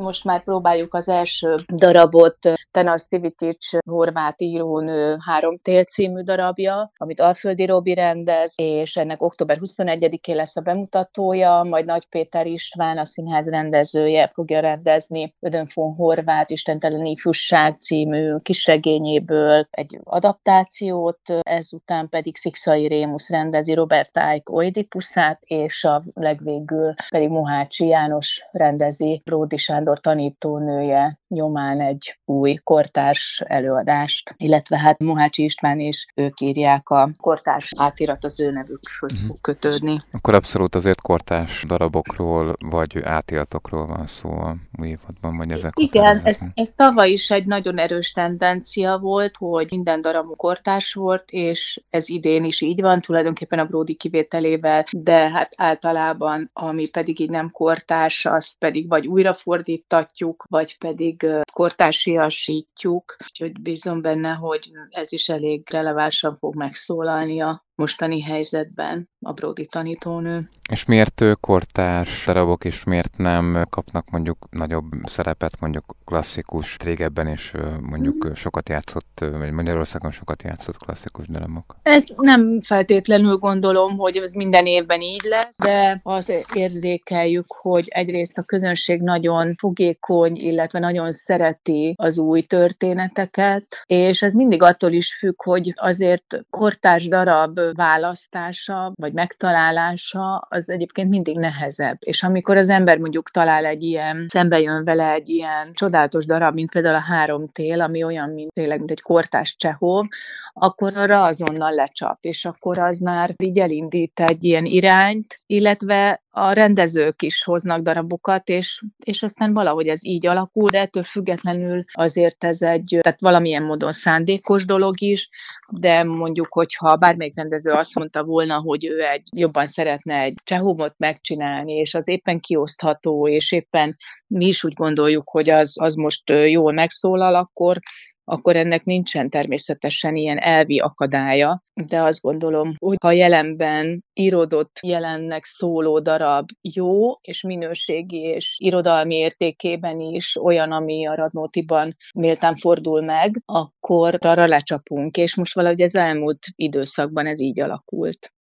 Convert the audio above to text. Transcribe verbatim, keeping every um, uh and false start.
most már próbáljuk az első darabot, Tenas Cvitics horvát írónő Három tél című darabja, amit Alföldi Robi rendez, és ennek október huszonegyedikén lesz a bemutatója, majd Nagy Péter István, a színház rendezője fogja rendezni Ödön von Horváth Istentelen ifjúság című kisregényéből egy adaptációt, ezután pedig Szikszai Rémusz rendezi Robert Aik Oidipuszát, és a legvégül pedig Mohácsi János rendezi Bródy Sándor tanítónője nyomán egy új kortárs előadást, illetve hát Mohácsi István és ők írják a kortárs átirat, az ő nevükhöz fog kötődni. Akkor abszolút azért kortárs darabokról, vagy átiratokról van szó a új évadban, vagy ezek Igen, ez, ez tavaly is egy nagyon erős tendencia volt, hogy minden darabunk kortárs volt, és ez idén is így van, tulajdonképpen a Bródy kivételével, de hát általában, ami pedig így nem kortárs, azt pedig vagy újrafordítatjuk, vagy pedig kortársiasítjuk, úgyhogy bízom benne, hogy ez is elég relevánsan fog megszólalni a mostani helyzetben a Bródy tanítónő. És miért kortárs darabok, és miért nem kapnak mondjuk nagyobb szerepet, mondjuk klasszikus, régebben is mondjuk sokat játszott, vagy Magyarországon sokat játszott klasszikus darabok? Ez nem feltétlenül gondolom, hogy ez minden évben így lesz, de azt érzékeljük, hogy egyrészt a közönség nagyon fogékony, illetve nagyon szereti az új történeteket, és ez mindig attól is függ, hogy azért kortárs darab választása, vagy megtalálása az egyébként mindig nehezebb. És amikor az ember mondjuk talál egy ilyen, szembe jön vele egy ilyen csodálatos darab, mint például a Három tél, ami olyan, mint tényleg, mint egy kortárs Csehov, akkor arra azonnal lecsap, és akkor az már így elindít egy ilyen irányt, illetve a rendezők is hoznak darabokat, és, és aztán valahogy ez így alakul, de ettől függetlenül azért ez egy, tehát valamilyen módon szándékos dolog is, de mondjuk, hogyha bármelyik rendező azt mondta volna, hogy ő egy jobban szeretne egy Csehovot megcsinálni, és az éppen kiosztható, és éppen mi is úgy gondoljuk, hogy az, az most jól megszólal, akkor akkor ennek nincsen természetesen ilyen elvi akadálya, de azt gondolom, hogy ha jelenben íródott jelennek szóló darab jó, és minőségi, és irodalmi értékében is olyan, ami a Radnótiban méltán fordul meg, akkor arra lecsapunk, és most valahogy az elmúlt időszakban ez így alakult.